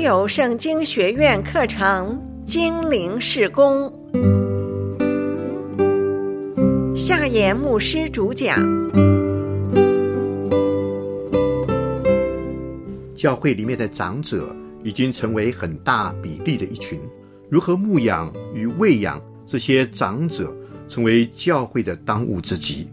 有圣经学院课程精灵事工，夏言牧师主讲。 教会里面的长者已经成为很大比例的一群，如何牧养与喂养这些长者，成为教会的当务之急。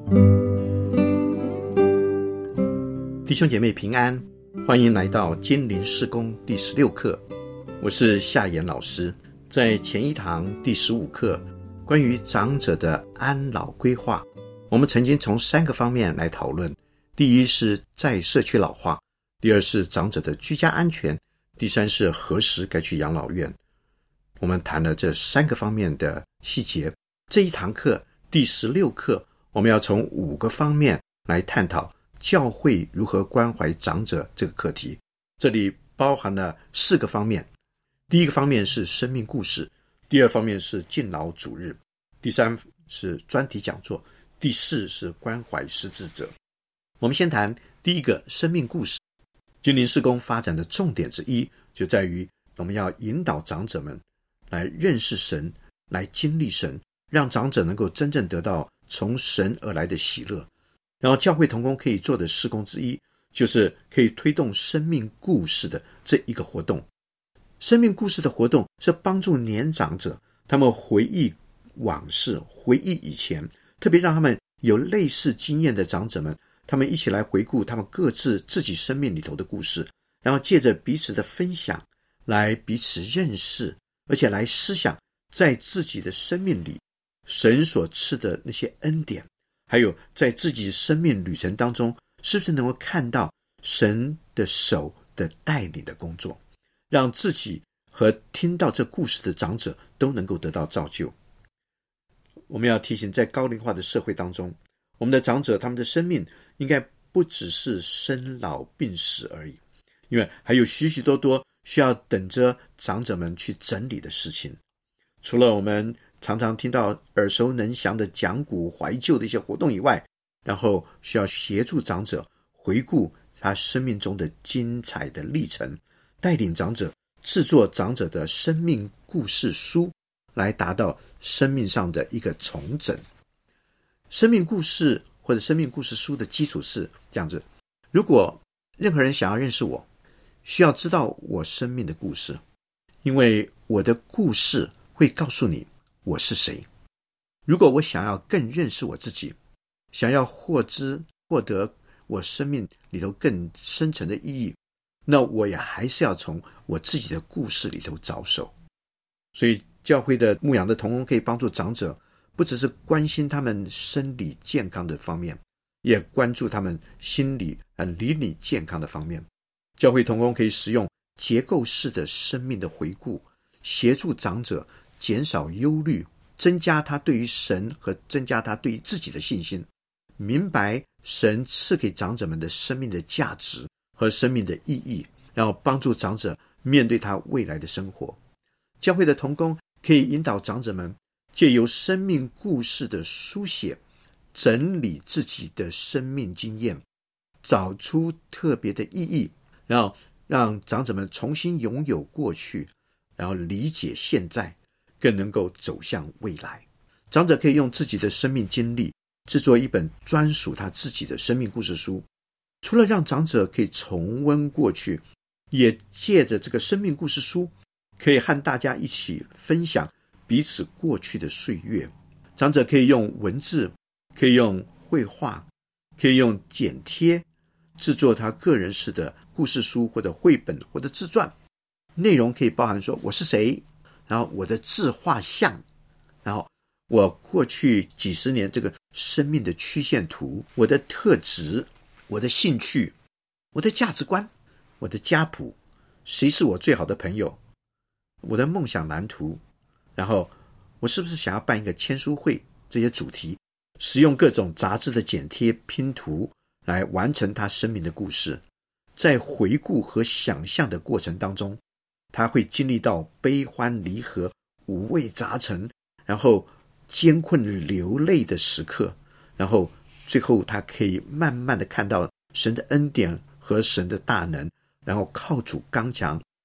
弟兄姐妹平安，欢迎来到精灵事工第16课，我是夏言老师。在前一堂第15课关于长者的安老规划，我们曾经从3个方面来讨论。第一是在社区老化，第二是长者的居家安全，第三是何时该去养老院。我们谈了这3个方面的细节。这一堂课第16课，我们要从5个方面来探讨教会如何关怀长者这个课题。这里包含了4个方面。第一个方面是生命故事，第二方面是敬老主日，第三是专题讲座，第4是关怀失智者。我们先谈第一个生命故事。精灵事工发展的重点之一，就在于我们要引导长者们来认识神，来经历神，让长者能够真正得到从神而来的喜乐。然后教会同工可以做的事工之一，就是可以推动生命故事的这一个活动。生命故事的活动是帮助年长者他们回忆往事，回忆以前，特别让他们有类似经验的长者们，他们一起来回顾他们各自自己生命里头的故事，然后借着彼此的分享来彼此认识，而且来思想在自己的生命里神所赐的那些恩典，还有在自己生命旅程当中是不是能够看到神的手的带领的工作，让自己和听到这故事的长者都能够得到造就。我们要提醒，在高龄化的社会当中，我们的长者他们的生命应该不只是生老病死而已，因为还有许许多多需要等着长者们去整理的事情。除了我们常常听到耳熟能详的讲古怀旧的一些活动以外，然后需要协助长者回顾他生命中的精彩的历程，带领长者制作长者的生命故事书，来达到生命上的一个重整。生命故事或者生命故事书的基础是这样子：如果任何人想要认识我，需要知道我生命的故事，因为我的故事会告诉你我是谁。如果我想要更认识我自己，想要获得我生命里头更深层的意义，那我也还是要从我自己的故事里头着手。所以教会的牧养的同工可以帮助长者，不只是关心他们生理健康的方面，也关注他们心理和灵里健康的方面。教会同工可以使用结构式的生命的回顾，协助长者减少忧虑，增加他对于神和增加他对于自己的信心，明白神赐给长者们的生命的价值和生命的意义，然后帮助长者面对他未来的生活。教会的同工可以引导长者们借由生命故事的书写，整理自己的生命经验，找出特别的意义，然后让长者们重新拥有过去，然后理解现在，更能够走向未来。长者可以用自己的生命经历制作一本专属他自己的生命故事书，除了让长者可以重温过去，也借着这个生命故事书可以和大家一起分享彼此过去的岁月。长者可以用文字，可以用绘画，可以用剪贴制作他个人式的故事书或者绘本或者自传，内容可以包含说我是谁，然后我的自画像，然后我过去几十年这个生命的曲线图，我的特质，我的兴趣，我的价值观，我的家谱，谁是我最好的朋友，我的梦想蓝图，然后我是不是想要办一个签书会，这些主题，使用各种杂志的剪贴拼图来完成他生命的故事。在回顾和想象的过程当中，他会经历到悲欢离合，五味杂陈，然后艰困流泪的时刻，然后最后他可以慢慢的看到神的恩典和神的大能，然后靠主刚强，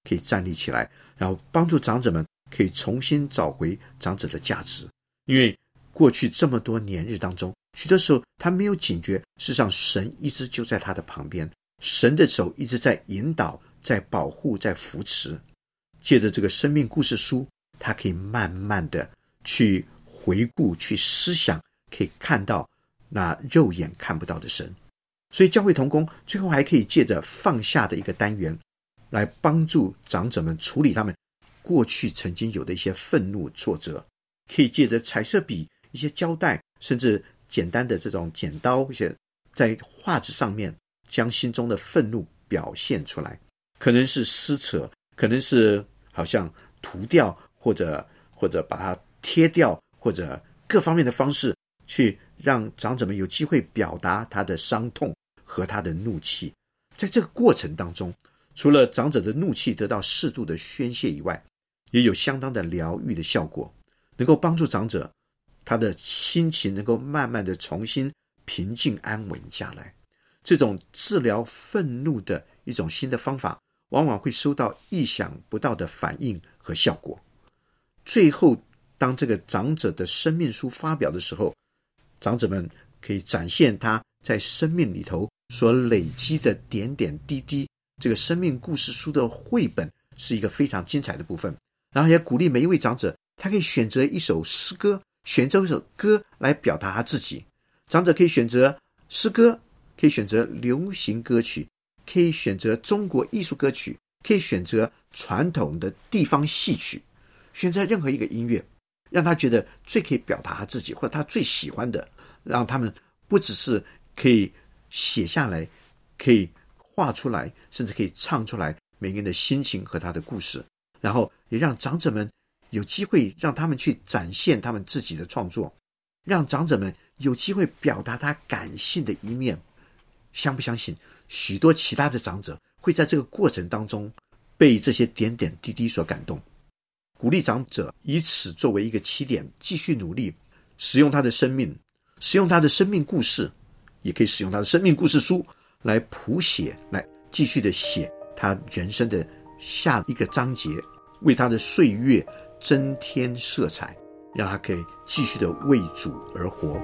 可以站立起来，然后帮助长者们可以重新找回长者的价值。因为过去这么多年日当中，许多时候他没有警觉，事实上神一直就在他的旁边，神的手一直在引导，在保护，在扶持。借着这个生命故事书，他可以慢慢的去回顾，去思想，可以看到那肉眼看不到的神。所以教会同工最后还可以借着放下的一个单元，来帮助长者们处理他们过去曾经有的一些愤怒挫折，可以借着彩色笔、一些胶带，甚至简单的这种剪刀，一些在画纸上面将心中的愤怒表现出来，可能是撕扯，可能是好像涂掉，或者把它贴掉，或者各方面的方式去让长者们有机会表达他的伤痛和他的怒气。在这个过程当中，除了长者的怒气得到适度的宣泄以外，也有相当的疗愈的效果，能够帮助长者他的心情能够慢慢的重新平静安稳下来。这种治疗愤怒的一种新的方法，往往会收到意想不到的反应和效果。最后当这个长者的生命书发表的时候，长者们可以展现他在生命里头所累积的点点滴滴。这个生命故事书的绘本是一个非常精彩的部分，然后也鼓励每一位长者，他可以选择一首诗歌，选择一首歌来表达他自己。长者可以选择诗歌，可以选择流行歌曲，可以选择中国艺术歌曲，可以选择传统的地方戏曲，选择任何一个音乐，让他觉得最可以表达他自己，或者他最喜欢的，让他们不只是可以写下来，可以画出来，甚至可以唱出来每个人的心情和他的故事，然后也让长者们有机会让他们去展现他们自己的创作，让长者们有机会表达他感性的一面。相不相信许多其他的长者会在这个过程当中被这些点点滴滴所感动。鼓励长者以此作为一个起点，继续努力，使用他的生命，使用他的生命故事，也可以使用他的生命故事书来谱写，来继续的写他人生的下一个章节，为他的岁月增添色彩，让他可以继续的为主而活。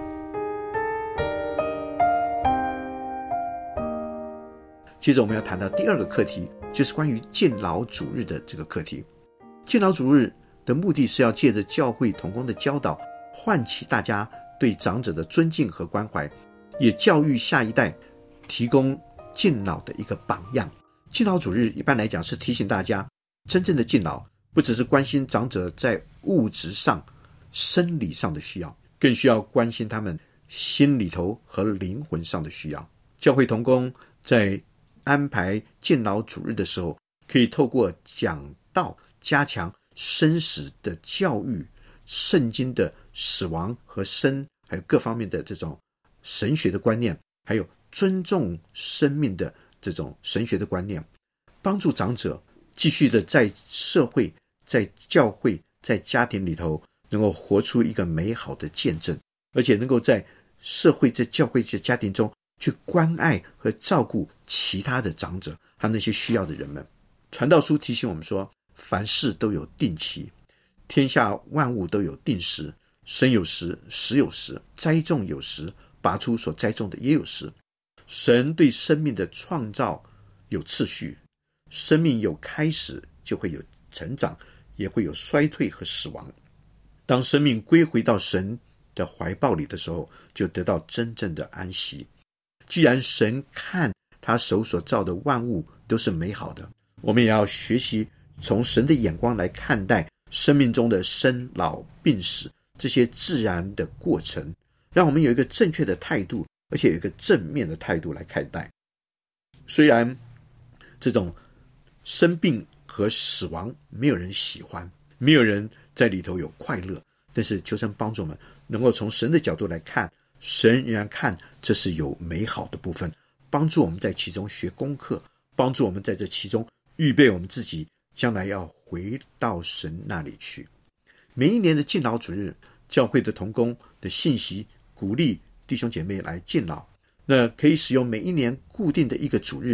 接着我们要谈到第二个课题，就是关于敬老主日的这个课题。敬老主日的目的是要借着教会同工的教导，唤起大家对长者的尊敬和关怀，也教育下一代，提供敬老的一个榜样。敬老主日一般来讲是提醒大家，真正的敬老不只是关心长者在物质上生理上的需要，更需要关心他们心里头和灵魂上的需要。教会同工在安排敬老主日的时候，可以透过讲道加强生死的教育，圣经的死亡和生，还有各方面的这种神学的观念，还有尊重生命的这种神学的观念，帮助长者继续的在社会、在教会、在家庭里头能够活出一个美好的见证，而且能够在社会、在教会、在家庭中去关爱和照顾其他的长者和那些需要的人们。传道书提醒我们说，凡事都有定期，天下万物都有定时，生有时，死有时，栽种有时，拔出所栽种的也有时。神对生命的创造有次序，生命有开始就会有成长，也会有衰退和死亡。当生命归回到神的怀抱里的时候，就得到真正的安息。既然神看他手所造的万物都是美好的，我们也要学习从神的眼光来看待生命中的生老病死这些自然的过程，让我们有一个正确的态度，而且有一个正面的态度来看待。虽然这种生病和死亡没有人喜欢，没有人在里头有快乐，但是求神帮助我们能够从神的角度来看，神仍然看这是有美好的部分，帮助我们在其中学功课，帮助我们在这其中预备我们自己将来要回到神那里去。每一年的敬老主日，教会的同工的信息鼓励弟兄姐妹来敬老，那可以使用每一年固定的一个主日，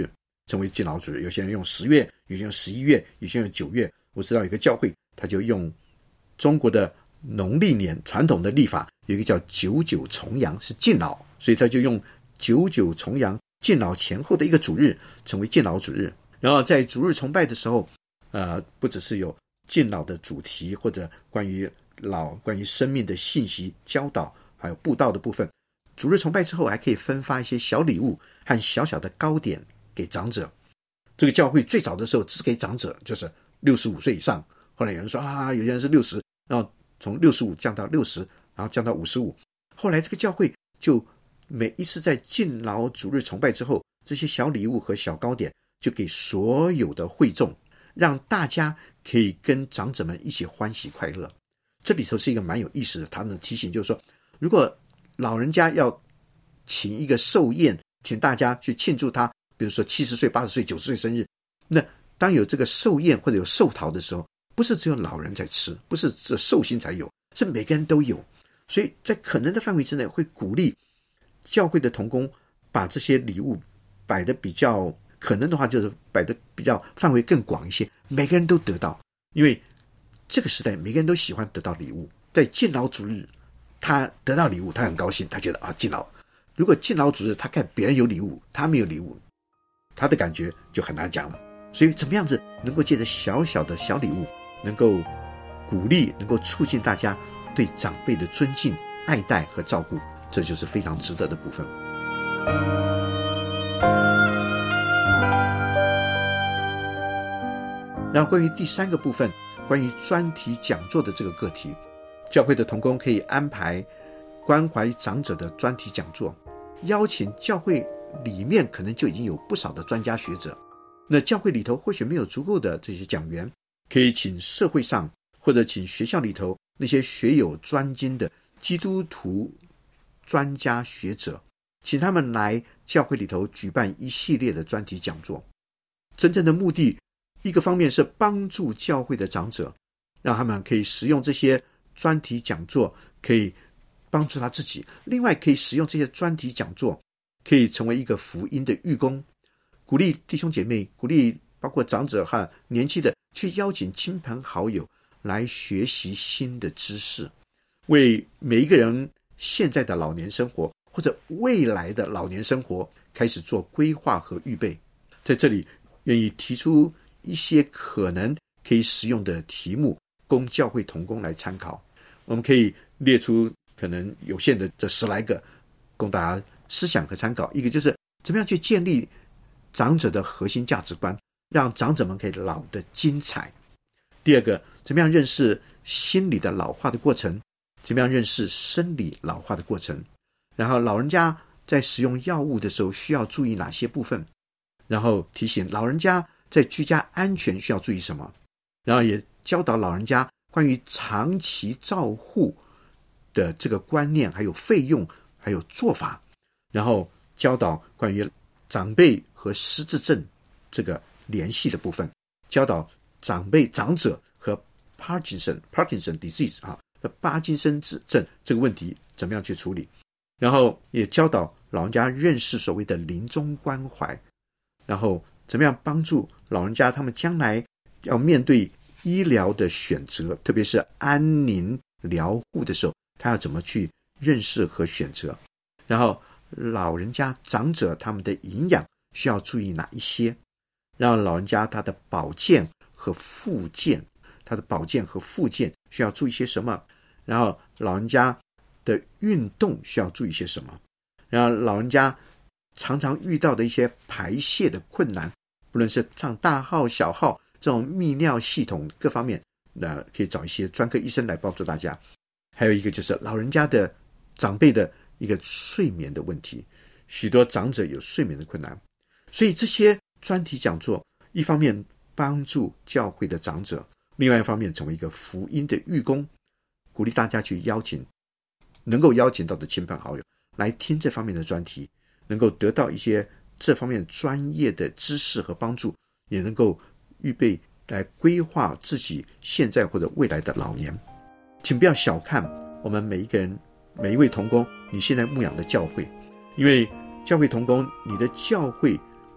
成为敬老主日。有些人用10月，有些人用11月，有些人用9月。我知道有一个教会，他就用中国的农历年传统的历法，有一个叫99重阳，是敬老，所以他就用99重阳敬老前后的一个主日成为敬老主日。然后在主日崇拜的时候，不只是有敬老的主题，或者关于生命的信息教导，还有布道的部分。主日崇拜之后还可以分发一些小礼物和小小的糕点给长者。这个教会最早的时候只给长者，就是65岁以上。后来有人说有些人是60，然后从65降到60，然后降到55。后来这个教会就每一次在敬老主日崇拜之后，这些小礼物和小糕点就给所有的会众，让大家可以跟长者们一起欢喜快乐。这里头是一个蛮有意思的，他们的提醒就是说，如果老人家要请一个寿宴，请大家去庆祝他，比如说70岁、80岁、90岁生日，那当有这个寿宴或者有寿桃的时候，不是只有老人在吃，不是只有寿星才有，是每个人都有。所以在可能的范围之内，会鼓励教会的同工把这些礼物摆得比较，可能的话就是摆得比较范围更广一些，每个人都得到。因为这个时代每个人都喜欢得到礼物，在敬老主日他得到礼物，他很高兴，他觉得敬老。如果敬老主日他看别人有礼物，他没有礼物，他的感觉就很难讲了。所以怎么样子能够借着小小的小礼物，能够鼓励，能够促进大家对长辈的尊敬、爱戴和照顾，这就是非常值得的部分。然后关于第3个部分，关于专题讲座的这个个题，教会的同工可以安排关怀长者的专题讲座，邀请教会里面可能就已经有不少的专家学者。那教会里头或许没有足够的这些讲员，可以请社会上或者请学校里头那些学有专精的基督徒专家学者，请他们来教会里头举办一系列的专题讲座。真正的目的，一个方面是帮助教会的长者，让他们可以使用这些专题讲座，可以帮助他自己；另外可以使用这些专题讲座，可以成为一个福音的义工，鼓励弟兄姐妹，鼓励包括长者和年轻的，去邀请亲朋好友来学习新的知识，为每一个人现在的老年生活或者未来的老年生活开始做规划和预备。在这里愿意提出一些可能可以使用的题目，供教会同工来参考。我们可以列出可能有限的这10来个，供大家思想和参考。一个就是怎么样去建立长者的核心价值观，让长者们可以老得精彩。第二个，怎么样认识心理的老化的过程，怎么样认识生理老化的过程，然后老人家在使用药物的时候需要注意哪些部分，然后提醒老人家在居家安全需要注意什么，然后也教导老人家关于长期照护的这个观念，还有费用，还有做法，然后教导关于长辈和失智症这个联系的部分，教导长者和 Parkinson disease 巴金森症这个问题怎么样去处理，然后也教导老人家认识所谓的临终关怀，然后怎么样帮助老人家他们将来要面对医疗的选择，特别是安宁疗护的时候，他要怎么去认识和选择，然后老人家长者他们的营养需要注意哪一些，让老人家他的保健和复健需要注意些什么，然后老人家的运动需要注意些什么，然后老人家常常遇到的一些排泄的困难，不论是上大号小号这种泌尿系统各方面，那可以找一些专科医生来帮助大家。还有一个就是老人家的长辈的一个睡眠的问题，许多长者有睡眠的困难，所以这些专题讲座一方面帮助教会的长者，另外一方面成为一个福音的义工，鼓励大家去能够邀请到的亲朋好友来听这方面的专题，能够得到一些这方面专业的知识和帮助，也能够预备来规划自己现在或者未来的老年。请不要小看我们每一个人，每一位同工你现在牧养的教会，因为教会同工，你的教会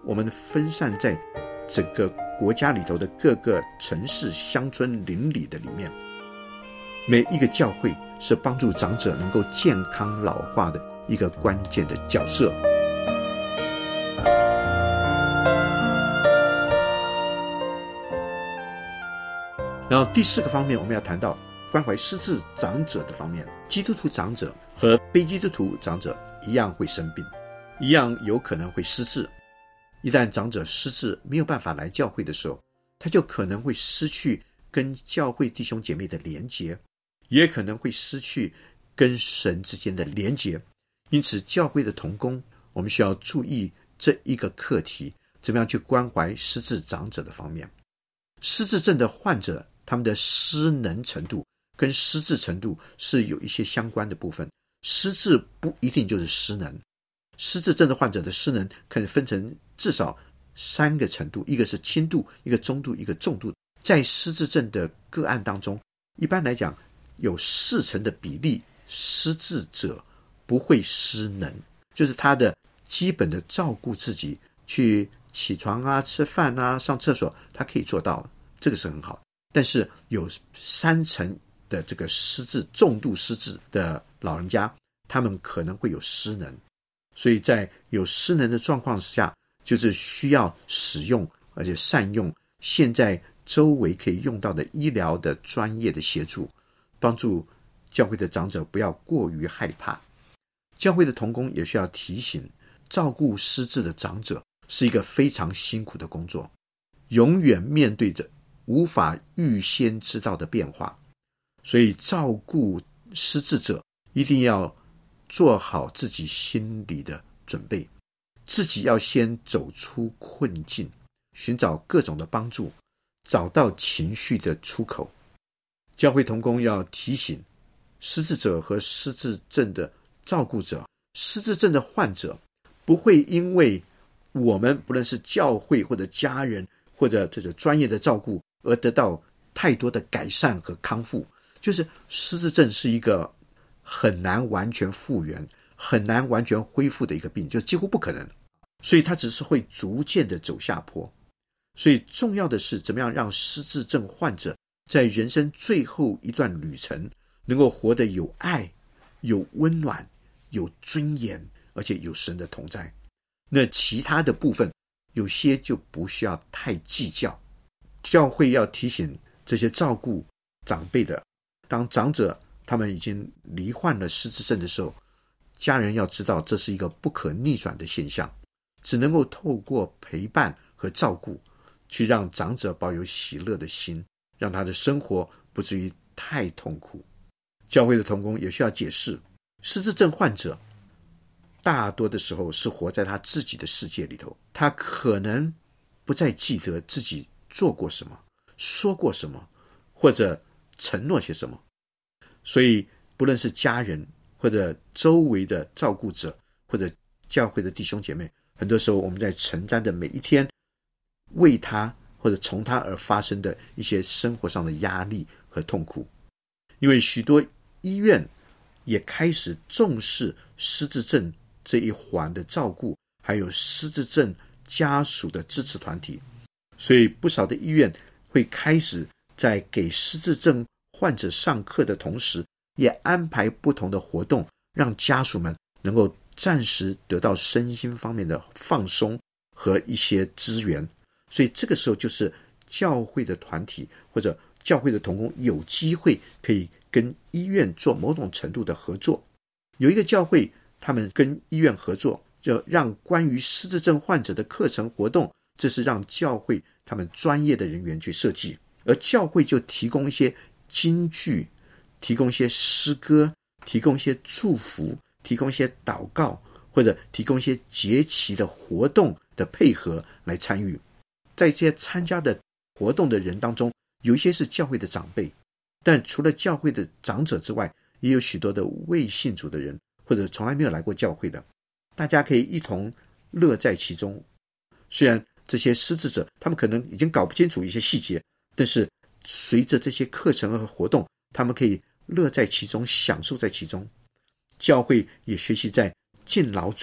我们分散在整个国家里头的各个城市、乡村、邻里的里面，每一个教会是帮助长者能够健康老化的一个关键的角色。然后第4个方面，我们要谈到关怀失智长者的方面。基督徒长者和非基督徒长者一样会生病，一样有可能会失智。一旦长者失智没有办法来教会的时候，他就可能会失去跟教会弟兄姐妹的连结，也可能会失去跟神之间的连结。因此教会的同工，我们需要注意这一个课题，怎么样去关怀失智长者的方面。失智症的患者，他们的失能程度跟失智程度是有一些相关的部分。失智不一定就是失能，失智症的患者的失能可以分成至少3个程度，一个是轻度，一个中度，一个重度。在失智症的个案当中，一般来讲有40%的比例，失智者不会失能，就是他的基本的照顾自己，去起床啊、吃饭啊、上厕所，他可以做到，这个是很好。但是有3%的这个失智、重度失智的老人家，他们可能会有失能，所以在有失能的状况下，就是需要使用而且善用现在周围可以用到的医疗的专业的协助，帮助教会的长者不要过于害怕。教会的同工也需要提醒，照顾失智的长者是一个非常辛苦的工作，永远面对着无法预先知道的变化，所以照顾失智者一定要做好自己心里的准备，自己要先走出困境，寻找各种的帮助，找到情绪的出口。教会同工要提醒失智者和失智症的照顾者，失智症的患者不会因为我们不论是教会或者家人或者这个专业的照顾而得到太多的改善和康复。就是失智症是一个很难完全复原、很难完全恢复的一个病，就几乎不可能，所以它只是会逐渐的走下坡。所以重要的是怎么样让失智症患者在人生最后一段旅程能够活得有爱、有温暖、有尊严，而且有神的同在。那其他的部分有些就不需要太计较。教会要提醒这些照顾长辈的，当长者他们已经罹患了失智症的时候，家人要知道这是一个不可逆转的现象，只能够透过陪伴和照顾去让长者保有喜乐的心，让他的生活不至于太痛苦。教会的同工也需要解释，失智症患者大多的时候是活在他自己的世界里头，他可能不再记得自己做过什么、说过什么，或者承诺些什么。所以不论是家人或者周围的照顾者或者教会的弟兄姐妹，很多时候我们在承担的每一天为他或者从他而发生的一些生活上的压力和痛苦。因为许多医院也开始重视失智症这一环的照顾，还有失智症家属的支持团体，所以不少的医院会开始在给失智症患者上课的同时，也安排不同的活动，让家属们能够暂时得到身心方面的放松和一些资源。所以这个时候就是教会的团体或者教会的同工有机会可以跟医院做某种程度的合作。有一个教会他们跟医院合作，就让关于失智症患者的课程活动，这是让教会他们专业的人员去设计，而教会就提供一些金句，提供一些诗歌，提供一些祝福，提供一些祷告，或者提供一些节期的活动的配合来参与。在这些参加的活动的人当中，有一些是教会的长辈，但除了教会的长者之外，也有许多的未信主的人，或者从来没有来过教会的，大家可以一同乐在其中。虽然这些失智者他们可能已经搞不清楚一些细节，但是随着这些课程和活动，他们可以乐在其中，享受在其中。教会也学习在敬老主日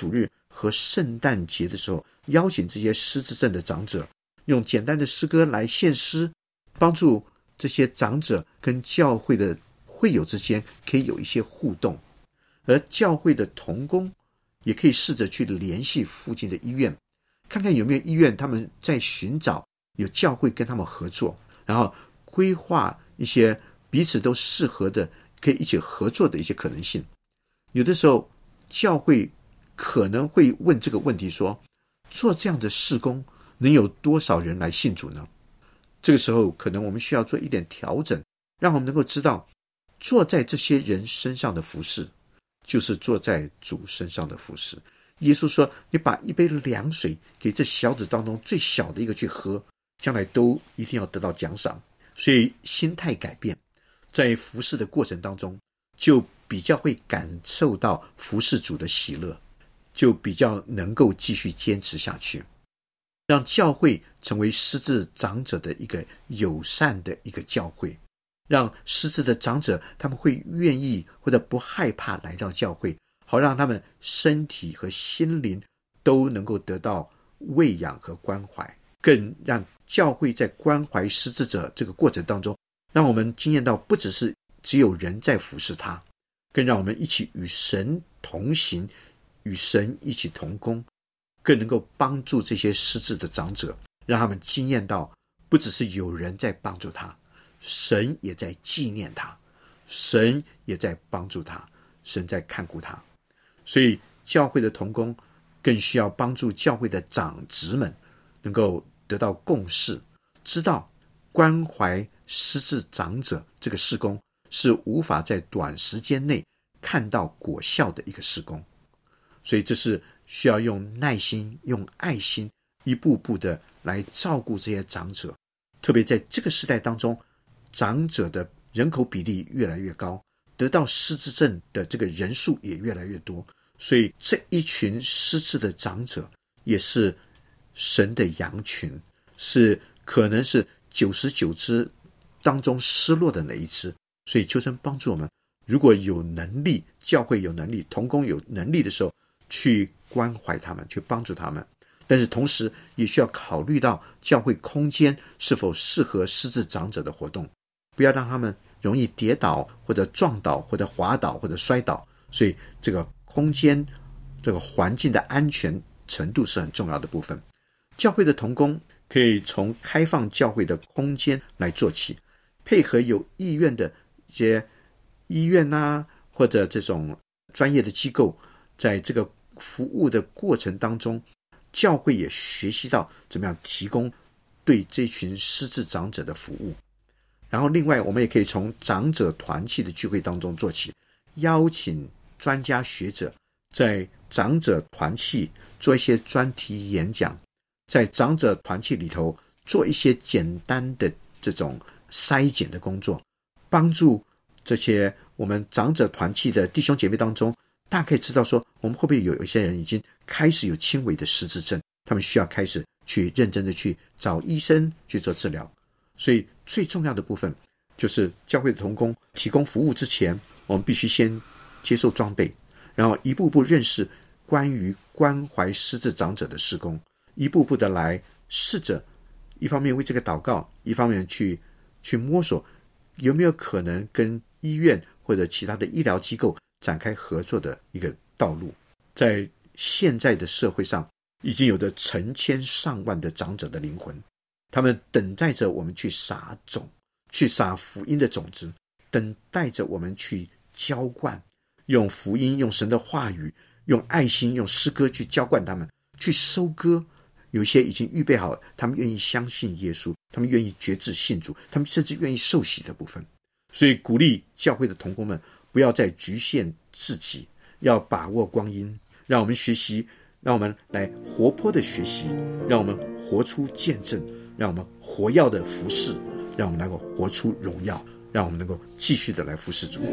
和圣诞节的时候，邀请这些失智症的长者，用简单的诗歌来献诗，帮助这些长者跟教会的会友之间可以有一些互动。而教会的同工也可以试着去联系附近的医院，看看有没有医院他们在寻找有教会跟他们合作，然后规划一些彼此都适合的可以一起合作的一些可能性。有的时候教会可能会问这个问题说，做这样的事工能有多少人来信主呢？这个时候可能我们需要做一点调整，让我们能够知道做在这些人身上的服事就是做在主身上的服事。耶稣说，你把一杯凉水给这小子当中最小的一个去喝，将来都一定要得到奖赏。所以心态改变，在服事的过程当中就比较会感受到服事主的喜乐，就比较能够继续坚持下去，让教会成为失智长者的一个友善的一个教会，让失智的长者他们会愿意或者不害怕来到教会，好让他们身体和心灵都能够得到喂养和关怀，更让教会在关怀失智者这个过程当中，让我们经验到不只是只有人在服侍他，更让我们一起与神同行，与神一起同工，更能够帮助这些失智的长者，让他们经验到不只是有人在帮助他，神也在纪念他，神也在帮助他，神在看顾他。所以教会的同工更需要帮助教会的长职们能够得到共识，知道关怀失智长者这个事工是无法在短时间内看到果效的一个事工。所以这是需要用耐心用爱心一步步的来照顾这些长者，特别在这个时代当中，长者的人口比例越来越高，得到失智症的这个人数也越来越多，所以这一群失智的长者也是神的羊群，是可能是99只当中失落的那一只。所以求神帮助我们，如果有能力，教会有能力，同工有能力的时候，去关怀他们，去帮助他们。但是同时也需要考虑到教会空间是否适合失智长者的活动，不要让他们容易跌倒或者撞倒或者滑倒或者摔倒。所以这个空间这个环境的安全程度是很重要的部分。教会的同工可以从开放教会的空间来做起，配合有意愿的一些医院或者这种专业的机构，在这个服务的过程当中，教会也学习到怎么样提供对这群失智长者的服务。然后另外我们也可以从长者团契的聚会当中做起，邀请专家学者在长者团契做一些专题演讲，在长者团契里头做一些简单的这种筛检的工作，帮助这些我们长者团契的弟兄姐妹当中，大家可以知道说，我们会不会有一些人已经开始有轻微的失智症，他们需要开始去认真的去找医生去做治疗。所以最重要的部分就是教会的同工提供服务之前，我们必须先接受装备，然后一步步认识关于关怀失智长者的事工，一步步的来试着一方面为这个祷告，一方面去摸索有没有可能跟医院或者其他的医疗机构展开合作的一个道路。在现在的社会上，已经有着成千上万的长者的灵魂，他们等待着我们去撒种，去撒福音的种子，等待着我们去浇灌，用福音，用神的话语，用爱心，用诗歌去浇灌他们，去收割。有一些已经预备好，他们愿意相信耶稣，他们愿意决志信主，他们甚至愿意受洗的部分。所以鼓励教会的同工们不要再局限自己，要把握光阴，让我们学习，让我们来活泼的学习，让我们活出见证，让我们活耀的服侍，让我们能够活出荣耀，让我们能够继续的来服侍主。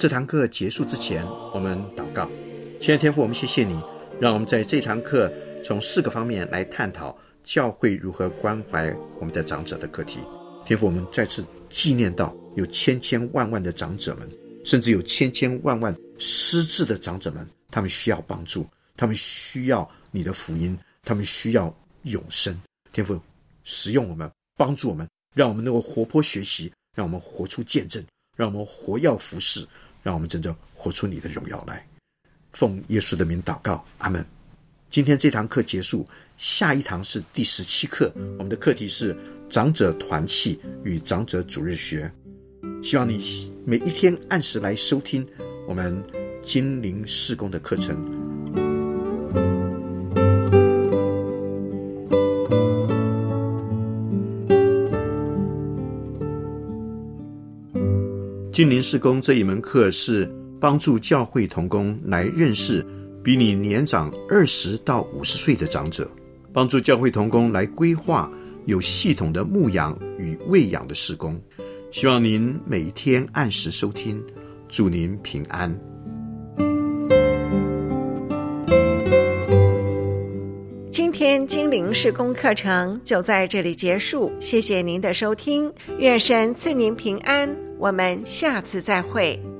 这堂课结束之前，我们祷告。亲爱的天父，我们谢谢你，让我们在这堂课从4个方面来探讨教会如何关怀我们的长者的课题。天父，我们再次纪念到有千千万万的长者们，甚至有千千万万失智的长者们，他们需要帮助，他们需要你的福音，他们需要永生。天父，使用我们，帮助我们，让我们能够活泼学习，让我们活出见证，让我们活耀服侍，让我们真正活出你的荣耀来。奉耶稣的名祷告，阿们。今天这堂课结束，下一堂是第17课，我们的课题是长者团契与长者主日学。希望你每一天按时来收听我们精灵事工的课程。精灵事工这一门课是帮助教会同工来认识比你年长20到50岁的长者，帮助教会同工来规划有系统的牧养与喂养的事工。希望您每天按时收听，祝您平安。 今天精灵事工课程就在这里结束，谢谢您的收听，愿神赐您平安，我们下次再会。